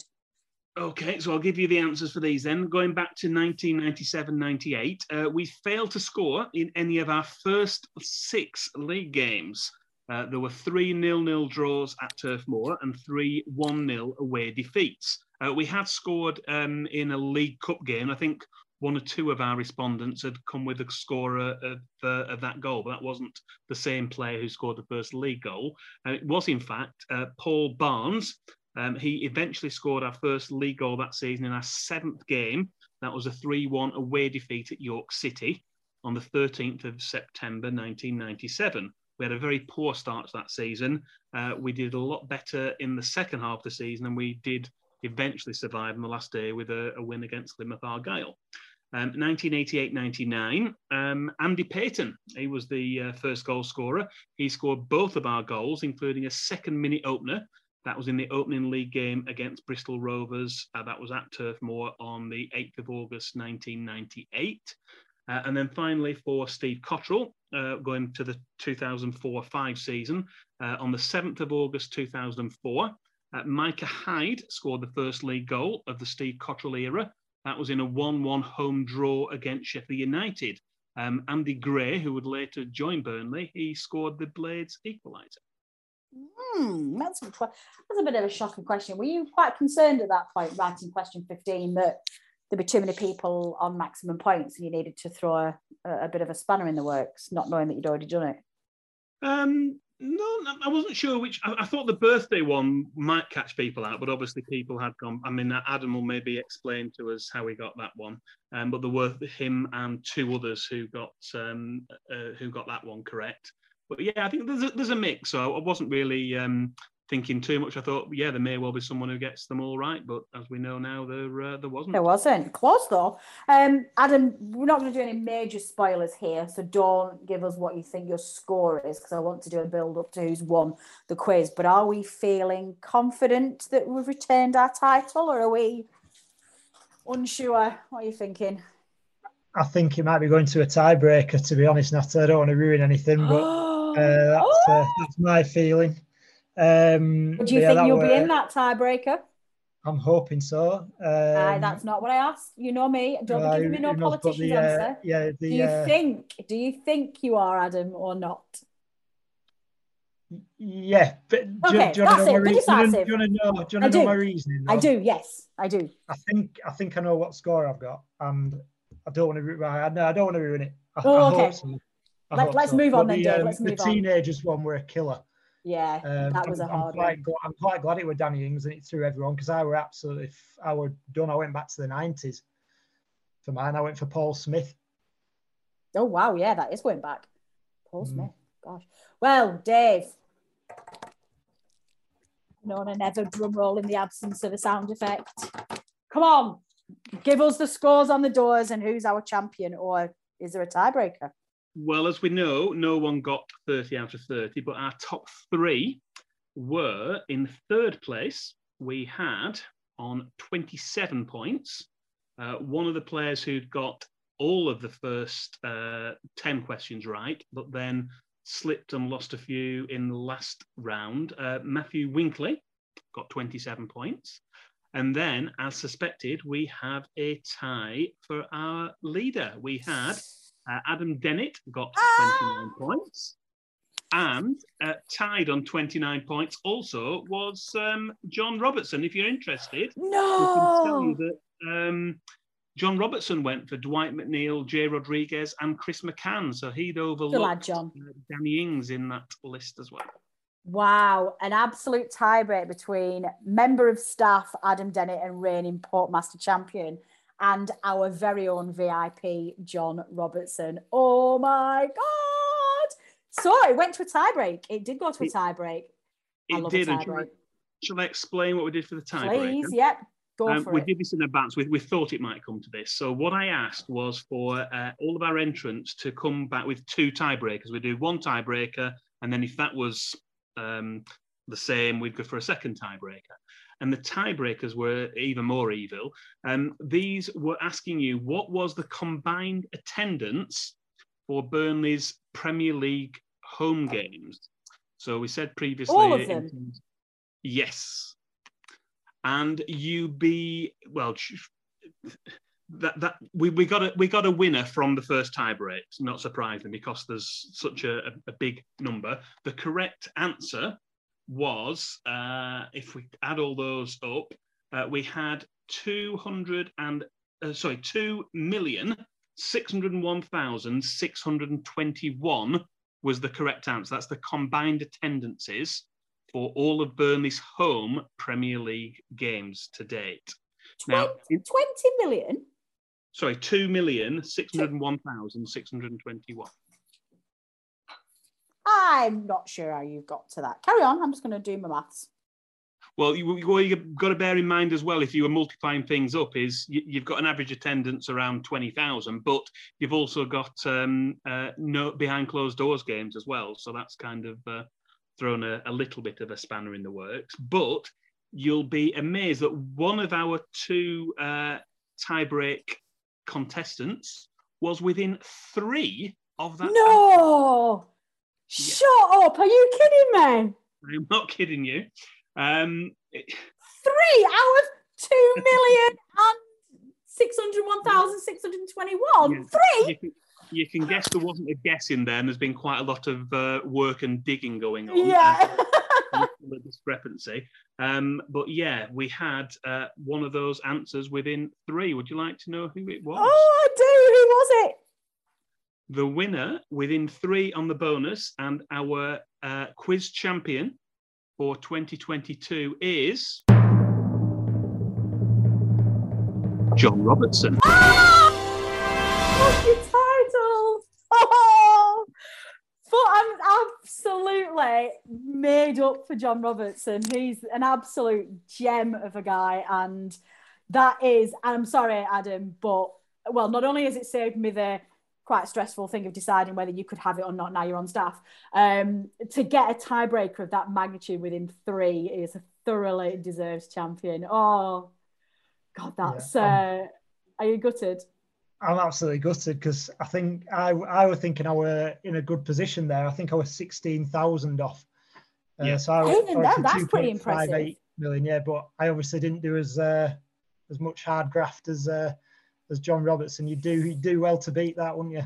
Okay, so I'll give you the answers for these then. Going back to nineteen ninety-seven ninety-eight, uh, we failed to score in any of our first six league games. Uh, there were three nil-nil draws at Turf Moor and three one-nil away defeats. Uh, we had scored um, in a League Cup game. I think one or two of our respondents had come with a scorer of, uh, of that goal, but that wasn't the same player who scored the first league goal. Uh, it was, in fact, uh, Paul Barnes. Um, he eventually scored our first league goal that season in our seventh game. That was a three one away defeat at York City on the thirteenth of September nineteen ninety-seven. We had a very poor start to that season. Uh, we did a lot better in the second half of the season than we did eventually survived on the last day with a, a win against Plymouth Argyle. Um, nineteen eighty-eight ninety-nine, um, Andy Payton, he was the uh, first goal scorer. He scored both of our goals, including a second-minute opener. That was in the opening league game against Bristol Rovers. Uh, that was at Turf Moor on the eighth of August nineteen ninety-eight. Uh, and then finally for Steve Cottrell, uh, going to the two thousand four five season, uh, on the seventh of August two thousand four, uh, Micah Hyde scored the first league goal of the Steve Cottrell era. That was in a one one home draw against Sheffield United. Um, Andy Gray, who would later join Burnley, he scored the Blades equaliser. Hmm, that's, a, that's a bit of a shocking question. Were you quite concerned at that point, writing question fifteen, that there'd be too many people on maximum points and you needed to throw a, a bit of a spanner in the works, not knowing that you'd already done it? Um, no, I wasn't sure which. I, I thought the birthday one might catch people out, but obviously people had gone. I mean, Adam will maybe explain to us how he got that one. Um, but there were him and two others who got um, uh, who got that one correct. But yeah, I think there's a, there's a mix. So I wasn't really um, thinking too much. I thought, yeah, there may well be someone who gets them all right, but as we know now, there uh, there wasn't. There wasn't. Close though. Um, Adam, we're not going to do any major spoilers here, so don't give us what you think your score is, because I want to do a build up to who's won the quiz. But are we feeling confident that we've retained our title, or are we unsure? What are you thinking? I think it might be going to a tiebreaker, to be honest, Nata. I don't want to ruin anything, but uh, that's, uh, that's my feeling. Um, but do you yeah, think you'll were, be in that tiebreaker? I'm hoping so. Um, Aye, that's not what I asked. You know me. Don't uh, be giving me no politician's the, uh, answer. Yeah, the, do you uh, think? Do you think you are, Adam, or not? Yeah, but okay, do, do that's you it. Be decisive. Do you want to know? Do you want to know my reasoning? Though? I do. Yes, I do. I think I think I know what score I've got, and I don't want to ruin. I no, I don't want to ruin it. I, oh, I okay. Hope so. I Let, hope let's so. move on but then, the, Dave. Um, let's move the on. The teenagers one were a killer. Yeah, um, that was a hard I'm quite one. Glad, I'm quite glad it was Danny Ings and it threw everyone, because I were absolutely, I were done. I went back to the nineties for mine. I went for Paul Smith. Oh, wow. Yeah, that is going back. Paul mm. Smith. Gosh. Well, Dave. No, I never drum roll in the absence of a sound effect. Come on. Give us the scores on the doors and who's our champion, or is there a tiebreaker? Well, as we know, no one got thirty out of thirty, but our top three were in third place. We had on twenty-seven points. Uh, one of the players who'd got all of the first uh, ten questions right, but then slipped and lost a few in the last round. Uh, Matthew Winkley got twenty-seven points. And then, as suspected, we have a tie for our leader. We had uh, Adam Dennett got twenty-nine points. And uh, tied on twenty-nine points also was um, John Robertson. If you're interested, no. we can tell you that um, John Robertson went for Dwight McNeil, Jay Rodriguez, and Chris McCann. So he'd overlooked lad, John. Uh, Danny Ings in that list as well. Wow, an absolute tiebreak between member of staff Adam Dennett and reigning Portmaster champion and our very own V I P John Robertson. Oh my God! So it went to a tiebreak. It did go to a tiebreak. I It love did. a tiebreak. Shall I, shall I explain what we did for the tiebreak? Please, yep. Go Um, for we it. did this in advance. We, we thought it might come to this. So what I asked was for uh, all of our entrants to come back with two tiebreakers. We do one tiebreaker, and then if that was um, the same, we'd go for a second tiebreaker. And the tiebreakers were even more evil. Um, these were asking you, what was the combined attendance for Burnley's Premier League home games? So we said previously... All of them? Yes. And you be well that that we, we got a we got a winner from the first tie break, not surprising because there's such a, a big number. The correct answer was uh, if we add all those up, uh, we had two hundred and uh, sorry two million six hundred and one thousand six hundred and twenty-one was the correct answer. That's the combined attendances for all of Burnley's home Premier League games to date. twenty, Now, in, twenty million? Sorry, two million six hundred and one thousand six hundred and twenty-one. I'm not sure how you've got to that. Carry on, I'm just going to do my maths. Well, you, what you've got to bear in mind as well, if you were multiplying things up, is you, you've got an average attendance around twenty thousand, but you've also got um, uh, no behind closed doors games as well. So that's kind of uh, thrown a, a little bit of a spanner in the works. But you'll be amazed that one of our two uh, tie-break contestants was within three of that. No! Yeah. Shut up! Are you kidding me? I'm not kidding you. Um, Three out of two million and six hundred one thousand six hundred twenty-one. Yeah. Three. You can, you can guess there wasn't a guess in there, and there's been quite a lot of uh, work and digging going on. Yeah. Uh, the discrepancy. Um, but yeah, we had uh, one of those answers within three. Would you like to know who it was? Oh, I do. Who was it? The winner within three on the bonus, and our uh, quiz champion for twenty twenty-two is John Robertson. Ah! What's your title? Oh! But I'm absolutely made up for John Robertson. He's an absolute gem of a guy, and that is, I'm sorry, Adam, but, well, not only has it saved me the quite stressful thing of deciding whether you could have it or not now you're on staff, um, to get a tiebreaker of that magnitude within three is a thoroughly deserved champion. Oh, God, that's... Yeah, uh, are you gutted? I'm absolutely gutted because I think I I was thinking I were in a good position there. I think I was sixteen thousand off. Uh, yeah. So I, Even I that, that's pretty impressive. Million, yeah, but I obviously didn't do as uh, as much hard graft as uh, as John Robertson. You do you do well to beat that, wouldn't you?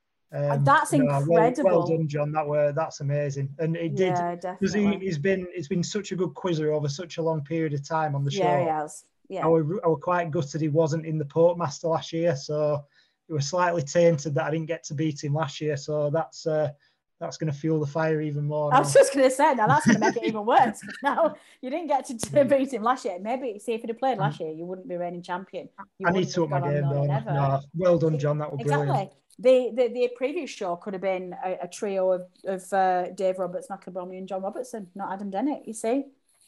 Um, that's you know, incredible. Well, well done, John. That were that's amazing, and it did because yeah, he, he's been he's been such a good quizzer over such a long period of time on the show. Yeah, he has. Yeah, I were, I were quite gutted he wasn't in the Portmaster last year, so it was slightly tainted that I didn't get to beat him last year. So that's uh, that's going to fuel the fire even more. I was now. just going to say, now that's going to make it even worse. Now you didn't get to, to beat him last year. Maybe see if he'd have played last year, you wouldn't be reigning champion. You I need to up my game though. No, well done, John. That was exactly. brilliant. The, the the previous show could have been a, a trio of of uh, Dave Roberts, Michael Bromley, and John Robertson, not Adam Dennett. You see.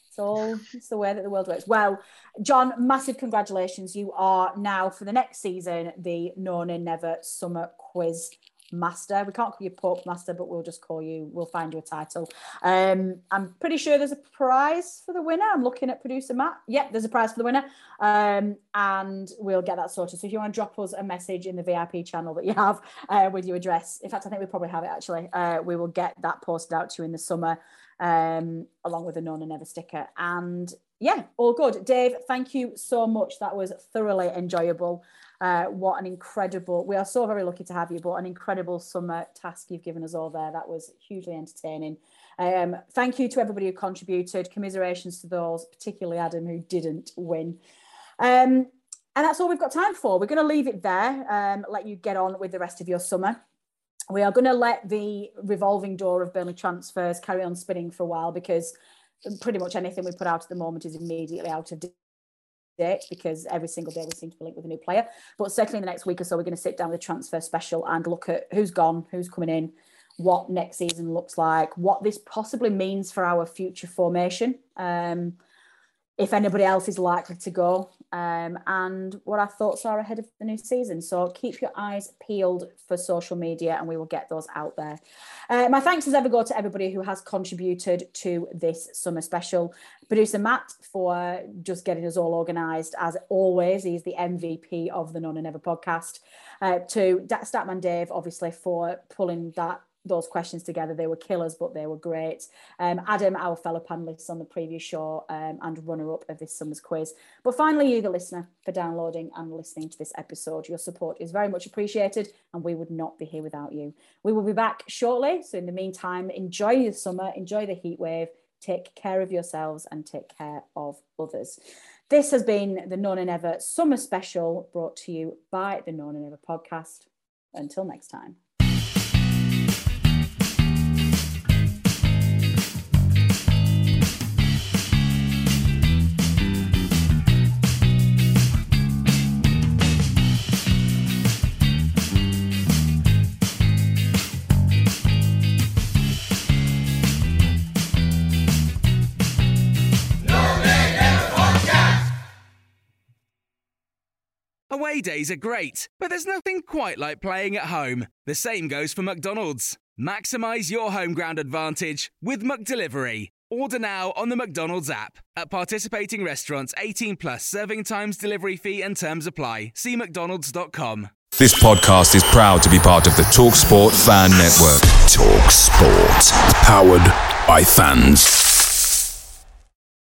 So it's the way that the world works. Well, John, massive congratulations. You are now, for the next season, the No Nay Never Summer Quiz Master. We can't call you Pope Master, but we'll just call you, we'll find you a title. Um, I'm pretty sure there's a prize for the winner. I'm looking at producer Matt. Yep, there's a prize for the winner. Um, and we'll get that sorted. So if you want to drop us a message in the V I P channel that you have uh, with your address, in fact, I think we probably have it actually. Uh, we will get that posted out to you in the summer. Um, along with a No Nay Never sticker. And yeah, all good. Dave, thank you so much. That was thoroughly enjoyable. Uh, what an incredible, we are so very lucky to have you, but an incredible summer task you've given us all there. That was hugely entertaining. Um, thank you to everybody who contributed. Commiserations to those, particularly Adam, who didn't win. Um, and that's all we've got time for. We're going to leave it there, um, let you get on with the rest of your summer. We are going to let the revolving door of Burnley transfers carry on spinning for a while, because pretty much anything we put out at the moment is immediately out of date, because every single day we seem to be linked with a new player. But certainly in the next week or so, we're going to sit down with a transfer special and look at who's gone, who's coming in, what next season looks like, what this possibly means for our future formation, um, if anybody else is likely to go, um, and what our thoughts are ahead of the new season. So keep your eyes peeled for social media, and we will get those out there. Uh, my thanks as ever go to everybody who has contributed to this summer special. Producer Matt for just getting us all organised. As always, he's the M V P of the No Nay Never podcast. Uh, to Statman Dave, obviously, for pulling that those questions together. They were killers, but they were great. Um, Adam, our fellow panelists on the previous show, um, and runner-up of this summer's quiz. But finally, you, the listener, for downloading and listening to this episode. Your support is very much appreciated, and we would not be here without you. We will be back shortly. So in the meantime, enjoy the summer, enjoy the heat wave, take care of yourselves, and take care of others. This has been the No Nay Never Summer Special, brought to you by the No Nay Never podcast. Until next time. No Away days are great, but there's nothing quite like playing at home. The same goes for McDonald's. Maximise your home ground advantage with McDelivery. Order now on the McDonald's app. At participating restaurants, eighteen plus, serving times, delivery fee and terms apply. See mcdonalds dot com. This podcast is proud to be part of the TalkSport Fan Network. TalkSport. Powered by fans.